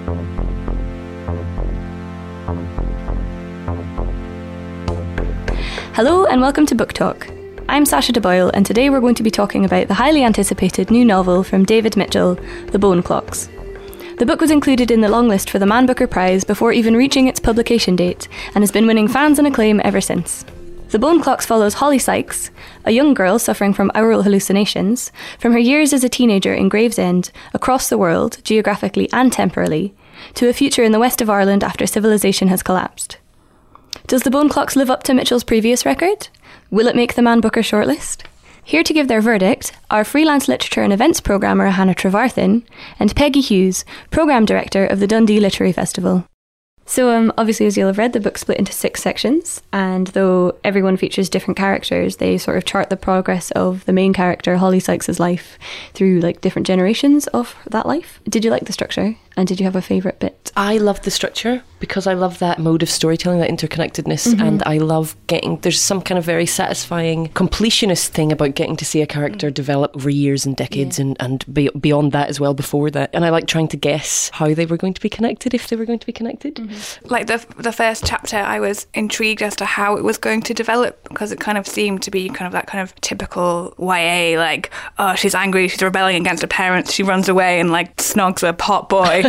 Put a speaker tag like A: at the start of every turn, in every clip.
A: Hello and welcome to Book Talk. I'm Sasha DeBoyle and today we're going to be talking about the highly anticipated new novel from David Mitchell, The Bone Clocks. The book was included in the longlist for the Man Booker Prize before even reaching its publication date and has been winning fans and acclaim ever since. The Bone Clocks follows Holly Sykes, a young girl suffering from aural hallucinations, from her years as a teenager in Gravesend, across the world, geographically and temporally, to a future in the west of Ireland after civilization has collapsed. Does The Bone Clocks live up to Mitchell's previous record? Will it make the Man Booker shortlist? Here to give their verdict are freelance literature and events programmer Hannah Trevarthen and Peggy Hughes, programme director of the Dundee Literary Festival. So obviously, as you'll have read, the book's split into 6 sections, and though everyone features different characters, they sort of chart the progress of the main character, Holly Sykes' life, through like different generations of that life. Did you like the structure? And did you have a favourite bit?
B: I love the structure because I love that mode of storytelling, that interconnectedness, and I love there's some kind of very satisfying completionist thing about getting to see a character develop over years and decades and beyond that as well, before that. And I like trying to guess how they were going to be connected, if they were going to be connected.
C: Like the first chapter, I was intrigued as to how it was going to develop, because it kind of seemed to be kind of that kind of typical YA, like, oh, she's angry, she's rebelling against her parents, she runs away and like snogs a pot boy.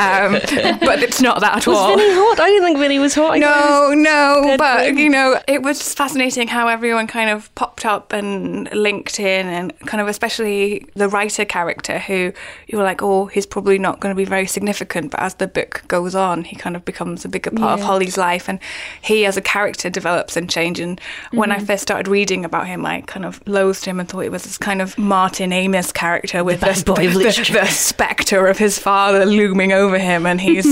C: But it's not that at all.
B: Was Vinny hot? I didn't think Vinny was hot.
C: No, but you know, it was just fascinating how everyone kind of popped up and linked in, and kind of especially the writer character, who you were like, oh, he's probably not going to be very significant, but as the book goes on, he kind of becomes a bigger part of Holly's life, and he as a character develops and changes. And when I first started reading about him, I kind of loathed him and thought it was this kind of Martin Amis character with the spectre of his father looming over him, and he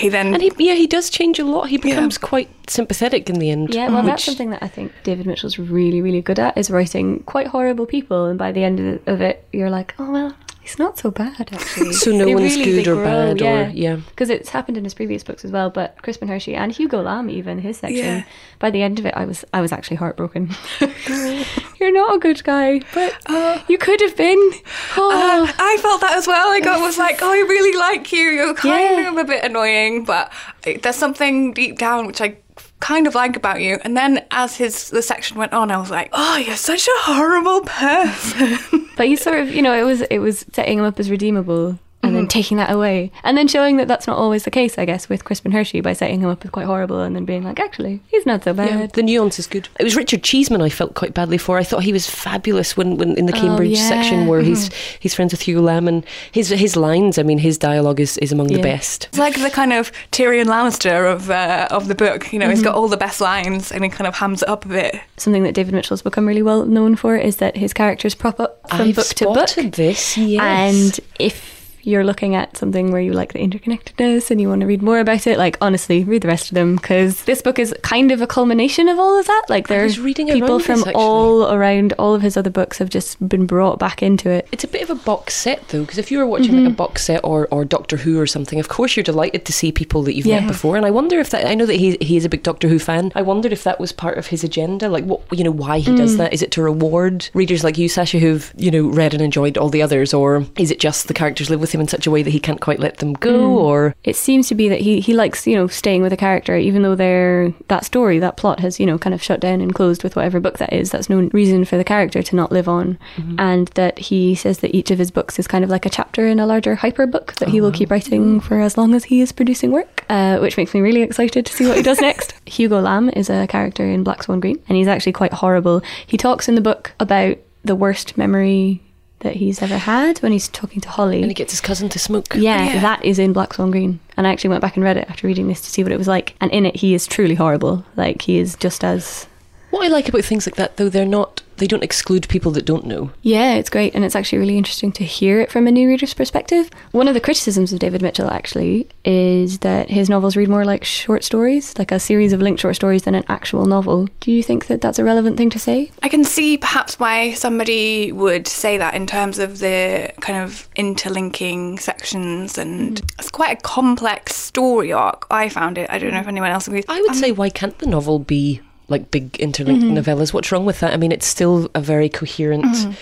B: does change a lot. He becomes quite sympathetic in the end.
A: Yeah, well, that's something that I think David Mitchell's really, really good at, is writing quite horrible people, and by the end of it, you're like, oh well, he's not so bad actually.
B: So no one's good or bad, or
A: because it's happened in his previous books as well. But Crispin Hershey and Hugo Lamb, even his section, by the end of it, I was actually heartbroken. You're not a good guy, but you could have been.
C: I felt that as well. I was like, oh, I really like you. You're kind of a bit annoying, but there's something deep down which I kind of like about you. And then as the section went on, I was like, oh, you're such a horrible person.
A: But he sort of, it was setting him up as redeemable, and then taking that away, and then showing that that's not always the case, I guess, with Crispin Hershey, by setting him up as quite horrible and then being like, actually, he's not so bad.
B: Yeah, the nuance is good. It was Richard Cheeseman I felt quite badly for. I thought he was fabulous when in the Cambridge section where he's friends with Hugo Lamb, and his lines, I mean, his dialogue is among the best.
C: It's like the kind of Tyrion Lannister of the book, he's got all the best lines and he kind of hams it up a bit.
A: Something that David Mitchell's become really well known for is that his characters prop up from book to book.
B: I've spotted this, yes.
A: And if you're looking at something where you like the interconnectedness and you want to read more about it, like, honestly, read the rest of them, because this book is kind of a culmination of all of that. Like, there's people from all around all of his other books have just been brought back into it.
B: It's a bit of a box set, though, because if you were watching like a box set or Doctor Who or something, of course you're delighted to see people that you've met before. And I wonder if that, I know that he is a big Doctor Who fan, I wondered if that was part of his agenda, like what, why he does that. Is it to reward readers like you, Sasha, who've read and enjoyed all the others, or is it just the characters live with him in such a way that he can't quite let them go? Or
A: it seems to be that he likes staying with a character even though that plot has kind of shut down and closed with whatever book that is. That's no reason for the character to not live on. And that he says that each of his books is kind of like a chapter in a larger hyper book that he will keep writing for as long as he is producing work, which makes me really excited to see what he does next. Hugo Lamb is a character in Black Swan Green, and he's actually quite horrible. He talks in the book about the worst memory that he's ever had when he's talking to Holly.
B: And he gets his cousin to smoke.
A: Yeah, that is in Black Swan Green. And I actually went back and read it after reading this to see what it was like. And in it, he is truly horrible. Like, he is just as...
B: What I like about things like that, though, they don't exclude people that don't know.
A: Yeah, it's great, and it's actually really interesting to hear it from a new reader's perspective. One of the criticisms of David Mitchell, actually, is that his novels read more like short stories, like a series of linked short stories, than an actual novel. Do you think that that's a relevant thing to say?
C: I can see perhaps why somebody would say that in terms of the kind of interlinking sections, and it's quite a complex story arc, I found it. I don't know if anyone else agrees.
B: I would say, why can't the novel be like big interlinked novellas? What's wrong with that? I mean, it's still a very coherent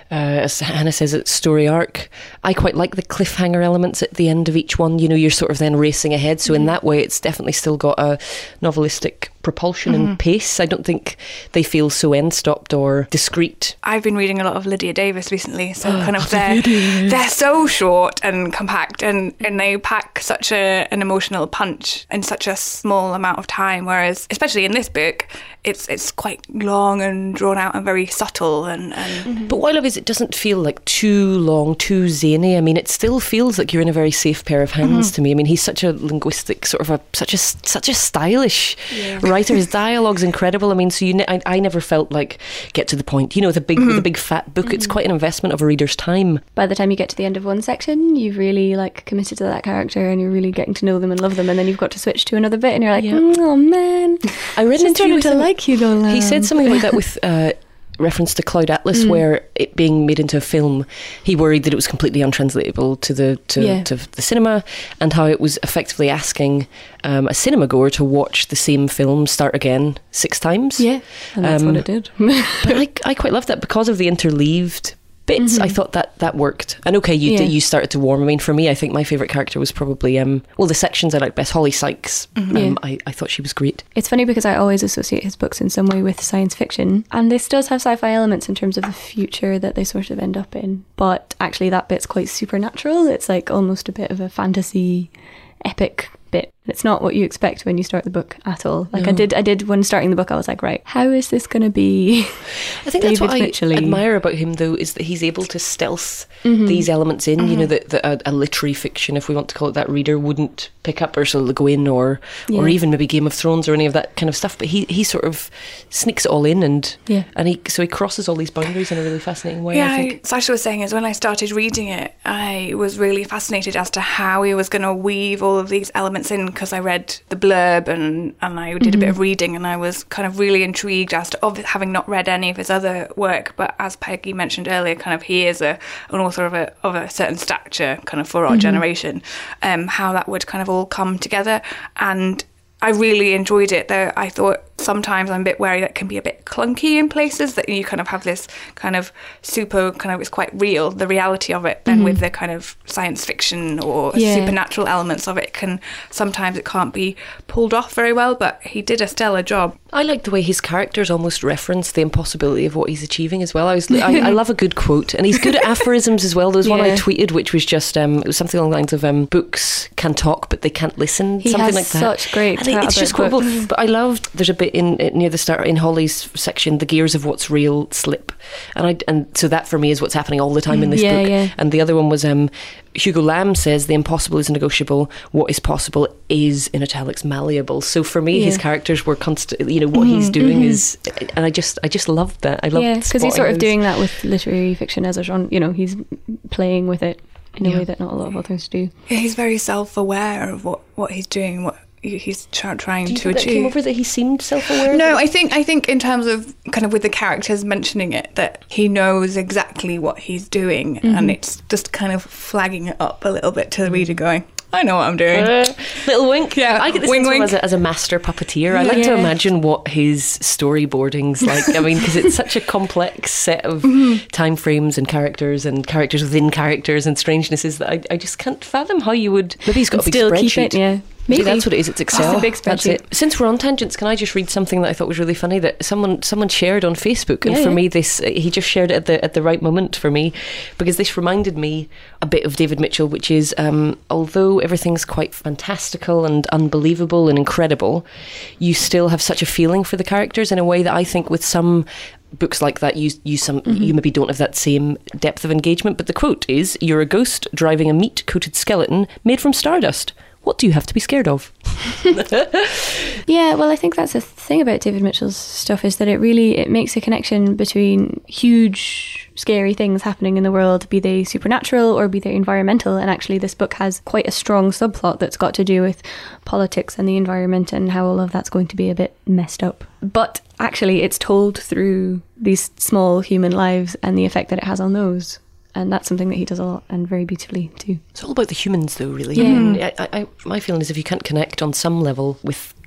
B: as Hannah says, it's story arc. I quite like the cliffhanger elements at the end of each one. You know, you're sort of then racing ahead. So in that way, it's definitely still got a novelistic propulsion and pace. I don't think they feel so end-stopped or discreet.
C: I've been reading a lot of Lydia Davis recently, so kind of they're so short and compact, and they pack such an emotional punch in such a small amount of time, whereas especially in this book it's quite long and drawn out and very subtle and
B: But what I love is it doesn't feel like too long, too zany. I mean, it still feels like you're in a very safe pair of hands to me. I mean, he's such a linguistic sort of such a stylish writer. His dialogue's incredible. I mean, so I never felt like get to the point. You know, with a big fat book, it's quite an investment of a reader's time.
A: By the time you get to the end of one section, you've really like committed to that character and you're really getting to know them and love them, and then you've got to switch to another bit and you're like, oh man,
B: I read an interview with him.
A: Like you, though,
B: he said something like that with reference to Cloud Atlas, where it being made into a film, he worried that it was completely untranslatable to the cinema, and how it was effectively asking a cinema goer to watch the same film start again 6 times.
A: Yeah, and that's what it did.
B: But I quite loved that because of the interleaved bits. I thought that worked. And okay, you started to warm. I mean, for me, I think my favourite character was probably the sections I liked best, Holly Sykes. I thought she was great.
A: It's funny because I always associate his books in some way with science fiction, and this does have sci-fi elements in terms of the future that they sort of end up in, but actually that bit's quite supernatural. It's like almost a bit of a fantasy epic bit. It's not what you expect when you start the book at all. Like I did when starting the book, I was like, right, how is this going to be?
B: I think that's what I admire about him, though, is that he's able to stealth these elements in, you know, that a literary fiction, if we want to call it that, reader wouldn't pick up, Ursula Le Guin or even maybe Game of Thrones or any of that kind of stuff. But he sort of sneaks it all in and he crosses all these boundaries in a really fascinating way.
C: Yeah,
B: I think
C: Sasha was saying is when I started reading it, I was really fascinated as to how he was going to weave all of these elements in, because I read the blurb and I did a bit of reading, and I was kind of really intrigued as to, having not read any of his other work, but as Peggy mentioned earlier, kind of he is an author of a certain stature kind of for our generation, how that would kind of all come together. And I really enjoyed it, though I thought sometimes I'm a bit wary that it can be a bit clunky in places, that you kind of have this kind of super kind of, it's quite real, the reality of it, then with the kind of science fiction or supernatural elements of it, sometimes it can't be pulled off very well, but he did a stellar job.
B: I like the way his characters almost reference the impossibility of what he's achieving as well. I love a good quote, and he's good at aphorisms as well. There was one I tweeted which was just it was something along the lines of books can talk but they can't listen,
A: he
B: something
A: has
B: like that.
A: Such great
B: it's just quotable. But I loved, there's a bit in near the start in Holly's section, the gears of what's real slip, and so that for me is what's happening all the time in this book. And the other one was Hugo Lamb says the impossible is negotiable, what is possible is, in italics, malleable. So for me his characters were constantly, you know, what he's doing is, and I just loved that. I loved
A: because he's sort of doing that with literary fiction as a genre. You know, he's playing with it in a way that not a lot of authors do.
C: He's very self-aware of what he's doing, what he's trying to achieve.
B: That came over that he seemed self-aware?
C: No, I think in terms of kind of with the characters mentioning it, that he knows exactly what he's doing, and it's just kind of flagging it up a little bit to the reader, going, I know what I'm doing.
B: Little wink.
C: Yeah,
B: I get this wink. As a master puppeteer. I like to imagine what his storyboarding's like. I mean, because it's such a complex set of time frames and characters within characters and strangenesses that I just can't fathom how you would. Maybe he's got a big
A: still
B: spreadsheet.
A: Keep it,
B: Maybe that's what it is. It's Excel.
A: It's a big spreadsheet.
B: That's it. Since we're on tangents, can I just read something that I thought was really funny that someone shared on Facebook? And for me, this he just shared it at the right moment for me, because this reminded me a bit of David Mitchell, which is although everything's quite fantastical and unbelievable and incredible, you still have such a feeling for the characters in a way that I think with some books like that you maybe don't have that same depth of engagement. But the quote is, "You're a ghost driving a meat-coated skeleton made from stardust. What do you have to be scared of?"
A: Yeah, well, I think that's the thing about David Mitchell's stuff, is that it makes a connection between huge, scary things happening in the world, be they supernatural or be they environmental. And actually this book has quite a strong subplot that's got to do with politics and the environment and how all of that's going to be a bit messed up. But actually it's told through these small human lives and the effect that it has on those. And that's something that he does a lot, and very beautifully too.
B: It's all about the humans, though, really.
A: Yeah.
B: My feeling is if you can't connect on some level with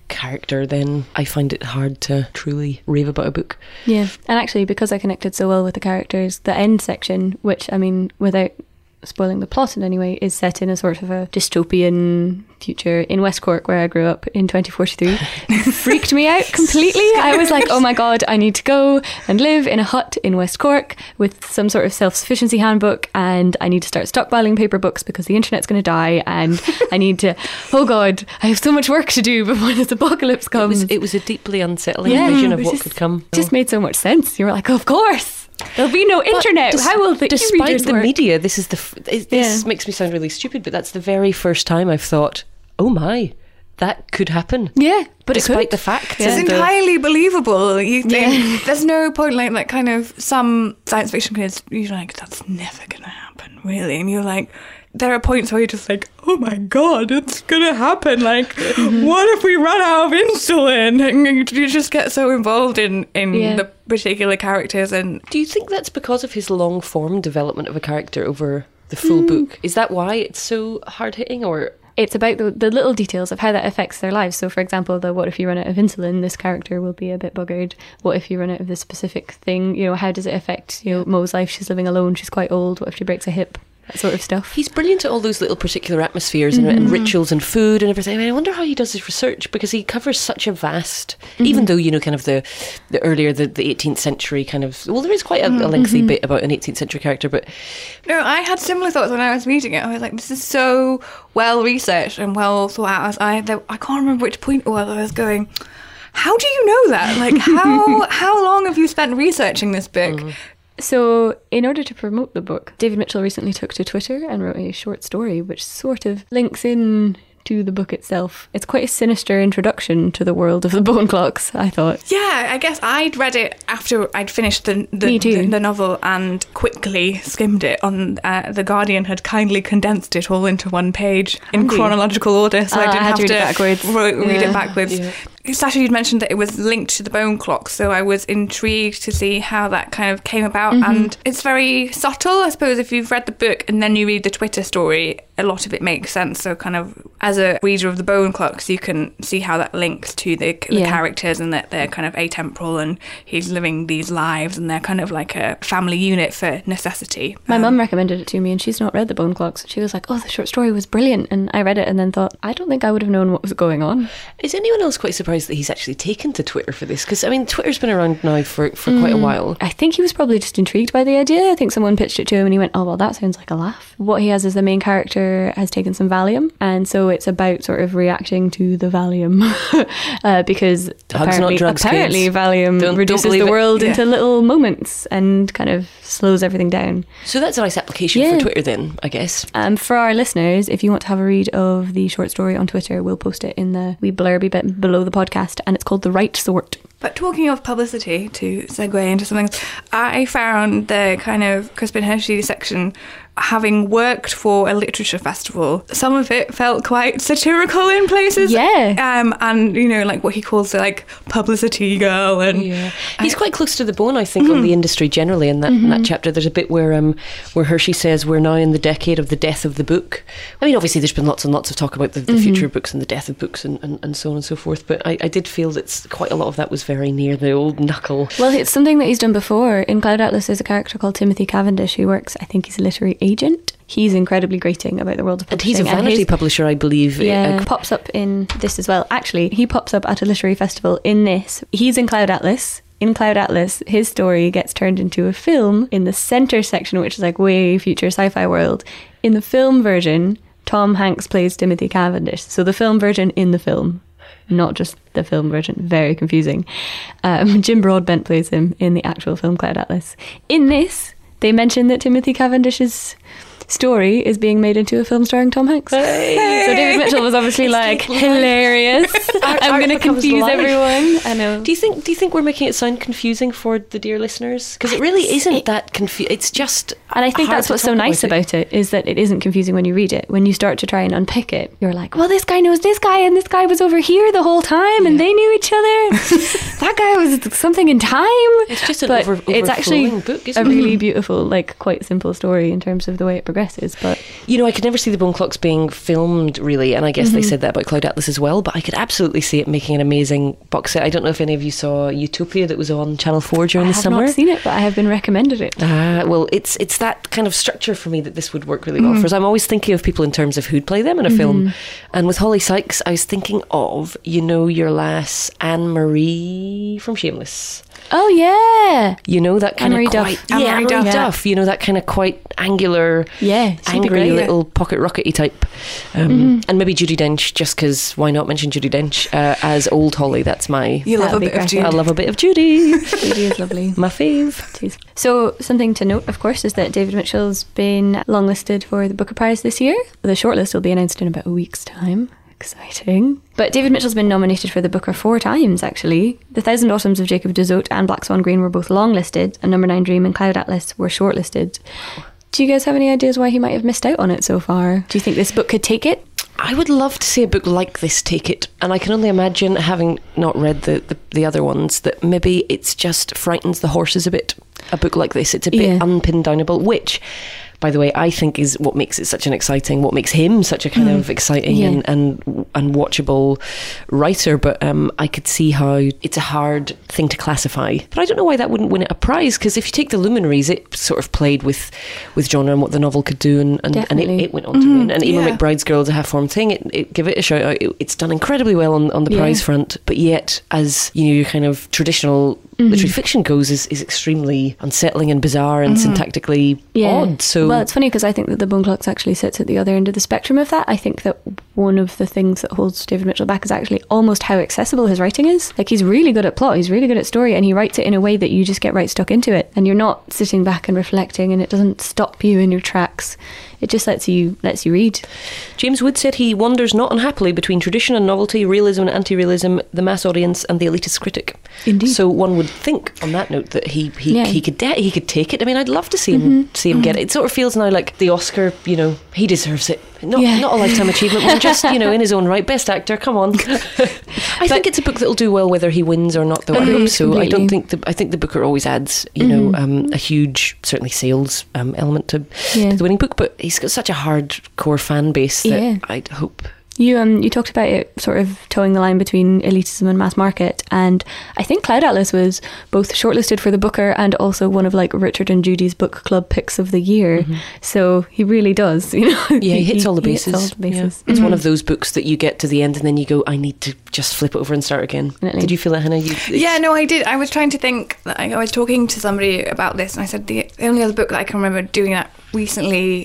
B: character, then I find it hard to truly rave about a book.
A: Yeah, and actually, because I connected so well with the characters, the end section, which, I mean, without spoiling the plot in any way, is set in a sort of a dystopian future in West Cork, where I grew up in 2043. Freaked me out completely. I was like, oh my god, I need to go and live in a hut in West Cork with some sort of self-sufficiency handbook, and I need to start stockpiling paper books because the internet's going to die, and I need to, oh god, I have so much work to do before this apocalypse comes.
B: It was a deeply unsettling vision of what could come.
A: It just made so much sense. You were like, of course. There'll be no internet. How will the
B: despite the
A: work?
B: media, this is this makes me sound really stupid, but that's the very first time I've thought, oh my, that could happen.
A: Yeah, but
B: despite the fact,
C: it's entirely believable. You think there's no point, like that kind of some science fiction kids, you're like, that's never gonna happen, really, and you're like, there are points where you're just like, oh my god, it's gonna happen. Like, what if we run out of insulin? And you just get so involved in the particular characters. And
B: do you think that's because of his long form development of a character over the full book? Is that why it's so hard hitting, or?
A: It's about the little details of how that affects their lives. So, for example, what if you run out of insulin? This character will be a bit buggered. What if you run out of this specific thing? You know, how does it affect Mo's life? She's living alone. She's quite old. What if she breaks a hip? That sort of stuff. He's
B: brilliant at all those little particular atmospheres and rituals and food and everything. I mean, I wonder how he does his research, because he covers such a vast, even though, kind of the earlier, the 18th century kind of, well, there is quite a lengthy bit about an 18th century character, but...
C: No, I had similar thoughts when I was reading it. I was like, this is so well researched and well thought out. I can't remember which point it was. I was going, how do you know that? Like, how long have you spent researching this book?
A: So, in order to promote the book, David Mitchell recently took to Twitter and wrote a short story which sort of links in to the book itself. It's quite a sinister introduction to the world of the Bone Clocks, I thought.
C: Yeah, I guess I'd read it after I'd finished the novel and quickly skimmed it. On The Guardian had kindly condensed it all into one page in chronological order, so I didn't have to read it backwards. Yeah. Sasha, you'd mentioned that it was linked to the Bone Clocks, so I was intrigued to see how that kind of came about. And it's very subtle, I suppose. If you've read the book and then you read the Twitter story, a lot of it makes sense. So kind of as a reader of the Bone Clocks, you can see how that links to the characters, and that they're kind of atemporal and he's living these lives and they're kind of like a family unit for necessity.
A: My mum recommended it to me, and she's not read the Bone Clocks. She was like, oh, the short story was brilliant. And I read it and then thought, I don't think I would have known what was going on.
B: Is anyone else quite surprised that he's actually taken to Twitter for this? Because, I mean, Twitter's been around now for quite a while.
A: I think he was probably just intrigued by the idea. I think someone pitched it to him and he went, oh, well, that sounds like a laugh. What he has is the main character has taken some Valium, and so it's about sort of reacting to the Valium because apparently Valium reduces the world into little moments and kind of slows everything down.
B: So that's a nice application for Twitter then, I guess.
A: For our listeners, if you want to have a read of the short story on Twitter, we'll post it in the wee blurby bit below the podcast, and it's called The Right Sort.
C: But talking of publicity, to segue into something, I found the kind of Crispin Hershey section, having worked for a literature festival, some of it felt quite satirical in places.
A: Yeah.
C: And, like what he calls the, like, publicity girl. And
B: he's quite close to the bone, I think, on the industry generally. In that chapter, there's a bit where Hershey says we're now in the decade of the death of the book. I mean, obviously, there's been lots and lots of talk about the future of books and the death of books and so on and so forth. But I did feel that quite a lot of that was very near the old knuckle.
A: Well, it's something that he's done before. In Cloud Atlas, there's a character called Timothy Cavendish who works, I think he's a literary agent. He's incredibly grating about the world of publishing.
B: And he's a vanity publisher, I believe.
A: Yeah, pops up in this as well. Actually, he pops up at a literary festival in this. He's in Cloud Atlas. In Cloud Atlas, his story gets turned into a film in the centre section, which is like way future sci-fi world. In the film version, Tom Hanks plays Timothy Cavendish. So the film version in the film, not just the film version. Very confusing. Jim Broadbent plays him in the actual film Cloud Atlas. In this, they mention that Timothy Cavendish's story is being made into a film starring Tom Hanks. Hey. So David Mitchell was obviously like, hilarious. I'm going to confuse everyone. I know.
B: Do you think we're making it sound confusing for the dear listenusers? Because it really isn't that confusing. It's just,
A: and I think that's what's so nice about it, is that it isn't confusing when you read it. When you start to try and unpick it, you're like, well, this guy knows this guy, and this guy was over here the whole time, and they knew each other. That guy was something in time.
B: It's just an overflowing
A: it's actually
B: book,
A: a really beautiful, like, quite simple story in terms of the way it progresses. progresses. But
B: I could never see the Bone Clocks being filmed, really, and I guess they said that about Cloud Atlas as well, but I could absolutely see it making an amazing box set. I don't know if any of you saw Utopia that was on Channel 4 during the summer.
A: I have not seen it, but I have been recommended it.
B: Well, it's that kind of structure for me that this would work really well for. So I'm always thinking of people in terms of who'd play them in a film. And with Holly Sykes, I was thinking of, your lass Anne-Marie from Shameless.
A: Oh, yeah.
B: That kind of quite... Anne-Marie Duff. That kind of quite angular, angry little pocket rockety type. And maybe Judi Dench, just because why not mention Judi Dench as old Holly? That's my...
C: You love a bit of Judy.
B: I love a bit of Judy.
A: Judy is lovely.
B: My fave.
A: Jeez. So something to note, of course, is that David Mitchell's been longlisted for the Booker Prize this year. The shortlist will be announced in about a week's time. Exciting. But David Mitchell's been nominated for the Booker 4 times, actually. The Thousand Autumns of Jacob de Zoet and Black Swan Green were both longlisted, and Number 9 Dream and Cloud Atlas were shortlisted. Do you guys have any ideas why he might have missed out on it so far? Do you think this book could take it?
B: I would love to see a book like this take it, and I can only imagine, having not read the other ones, that maybe it's just frightens the horses a bit. A book like this, it's a bit unpin-downable, which, by the way, I think is what makes it such an exciting, what makes him such a kind of exciting and watchable writer. But I could see how it's a hard thing to classify. But I don't know why that wouldn't win it a prize, because if you take The Luminaries, it sort of played with genre and what the novel could do, and it went on to win. And Emma McBride's Girl is a half-formed thing. It give it a shout out. It's done incredibly well on the prize front, but yet, as your kind of traditional literary fiction goes, is extremely unsettling and bizarre and syntactically odd. So,
A: well, it's funny because I think that the Bone Clocks actually sits at the other end of the spectrum of that. I think that one of the things that holds David Mitchell back is actually almost how accessible his writing is. Like, he's really good at plot, he's really good at story, and he writes it in a way that you just get right stuck into it, and you're not sitting back and reflecting, and it doesn't stop you in your tracks. It just lets you read.
B: James Wood said he wanders not unhappily between tradition and novelty, realism and anti-realism, the mass audience and the elitist critic.
A: Indeed.
B: So one would think, on that note, that he could take it. I mean, I'd love to see him get it. It sort of feels now like the Oscar. He deserves it. Not a lifetime achievement one, just in his own right, best actor. Come on. I think it's a book that'll do well whether he wins or not, though. I hope so.
A: Completely.
B: I don't think I think the Booker always adds a huge, certainly sales element to the winning book, but he's got such a hardcore fan base that I'd hope.
A: You talked about it sort of towing the line between elitism and mass market, and I think Cloud Atlas was both shortlisted for the Booker and also one of Richard and Judy's book club picks of the year. So he really does,
B: Yeah, he hits all the bases.
A: Hits all the bases.
B: Yeah. It's one of those books that you get to the end and then you go, I need to just flip it over and start again.
A: Definitely.
B: Did you feel that, Hannah?
C: Yeah, no, I did. I was trying to think. I was talking to somebody about this, and I said the only other book that I can remember doing that recently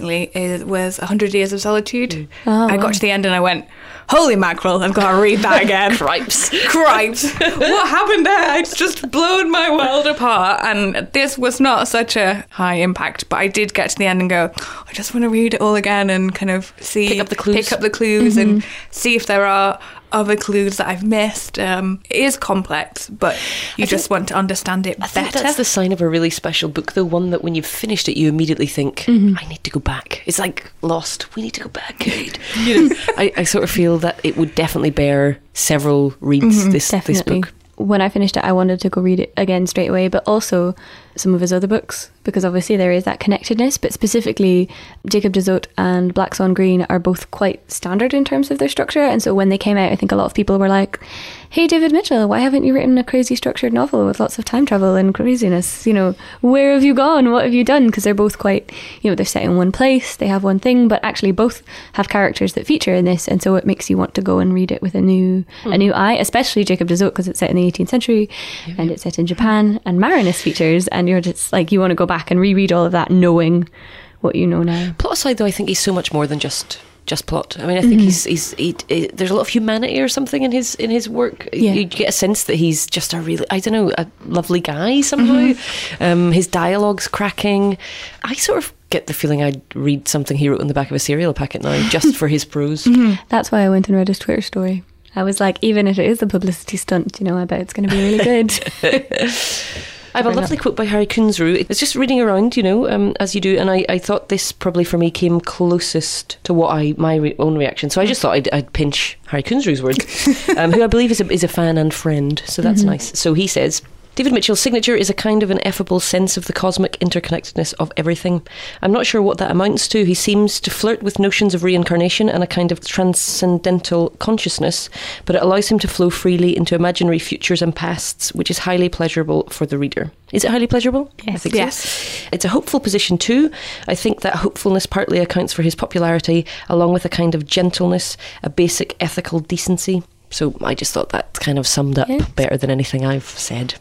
C: was 100 Years of Solitude. I got to the end and I went, holy mackerel, I've got to read that again.
B: Cripes.
C: What happened there? It's just blown my world apart. And this was not such a high impact, but I did get to the end and go, I just want to read it all again and kind of pick up the clues and see if there are other clues that I've missed. It is complex, but I just want to understand it better.
B: I think that's the sign of a really special book, though, one that when you've finished it, you immediately think, I need to go back. It's like Lost. We need to go back, Kate. I sort of feel that it would definitely bear several reads, this book.
A: When I finished it, I wanted to go read it again straight away, but also some of his other books, because obviously there is that connectedness, but specifically Jacob de Zoet and Black Swan Green are both quite standard in terms of their structure, and so when they came out, I think a lot of people were like, hey, David Mitchell, why haven't you written a crazy structured novel with lots of time travel and craziness? Where have you gone? What have you done? Because they're both quite, they're set in one place, they have one thing, but actually both have characters that feature in this, and so it makes you want to go and read it with a new eye, especially Jacob de Zoet, because it's set in the 18th century and it's set in Japan, and Marinus features, and you're just like, you want to go back and reread all of that knowing what you know now.
B: Plot aside, though, I think he's so much more than just plot. I mean, I think there's a lot of humanity or something in his work. You get a sense that he's just a lovely guy somehow. His dialogue's cracking. I sort of get the feeling I'd read something he wrote in the back of a cereal packet now, just for his prose.
A: That's why I went and read his Twitter story. I was like, even if it is a publicity stunt, I bet it's going to be really good.
B: I have a lovely quote by Harry Kunzru. It's just reading around, as you do, and I thought this probably for me came closest to what my own reaction. So I just thought I'd pinch Harry Kunzru's words, who I believe is a fan and friend. So that's nice. So he says, David Mitchell's signature is a kind of ineffable sense of the cosmic interconnectedness of everything. I'm not sure what that amounts to. He seems to flirt with notions of reincarnation and a kind of transcendental consciousness, but it allows him to flow freely into imaginary futures and pasts, which is highly pleasurable for the reader. Is it highly pleasurable?
A: Yes.
B: I think so. It's a hopeful position too. I think that hopefulness partly accounts for his popularity, along with a kind of gentleness, a basic ethical decency. So I just thought that kind of summed up better than anything I've said.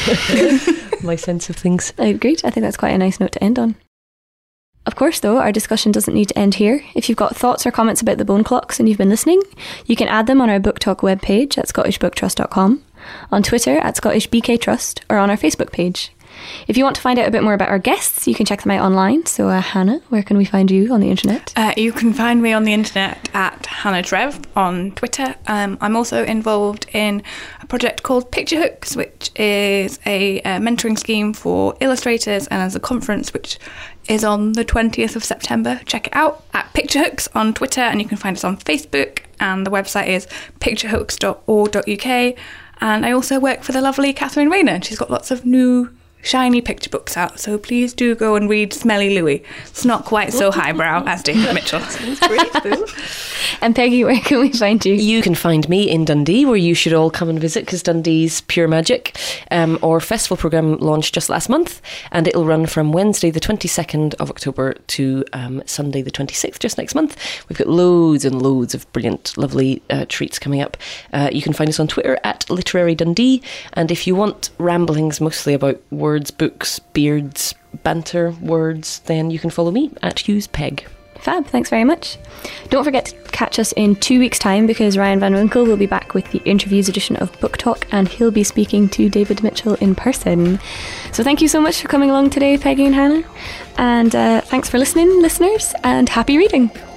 B: My sense of things.
A: I agreed. I think that's quite a nice note to end on. Of course, though, our discussion doesn't need to end here. If you've got thoughts or comments about the Bone Clocks and you've been listening, you can add them on our Book Talk webpage at scottishbooktrust.com, on Twitter at scottishbktrust, or on our Facebook page. If you want to find out a bit more about our guests, you can check them out online. So, Hannah, where can we find you on the internet?
C: You can find me on the internet at Hannah Trev on Twitter. I'm also involved in a project called Picture Hooks, which is a mentoring scheme for illustrators, and as a conference which is on the 20th of September. Check it out at Picture Hooks on Twitter, and you can find us on Facebook, and the website is picturehooks.org.uk. And I also work for the lovely Catherine Rayner, and she's got lots of new shiny picture books out, so please do go and read Smelly Louie. It's not quite so highbrow as David Mitchell.
B: Sounds great, though.
A: And Peggy, where can we find you?
B: You can find me in Dundee, where you should all come and visit, because Dundee's pure magic. Our festival programme launched just last month, and it'll run from Wednesday the 22nd of October to Sunday the 26th, just next month. We've got loads and loads of brilliant, lovely treats coming up. You can find us on Twitter at Literary Dundee, and if you want ramblings mostly about words, books, beards, banter, words, then you can follow me at Hughes Peg.
A: Fab, thanks very much. Don't forget to catch us in 2 weeks' time, because Ryan Van Winkle will be back with the interviews edition of Book Talk, and he'll be speaking to David Mitchell in person. So thank you so much for coming along today, Peggy and Hannah. And thanks for listening, listeners, and happy reading.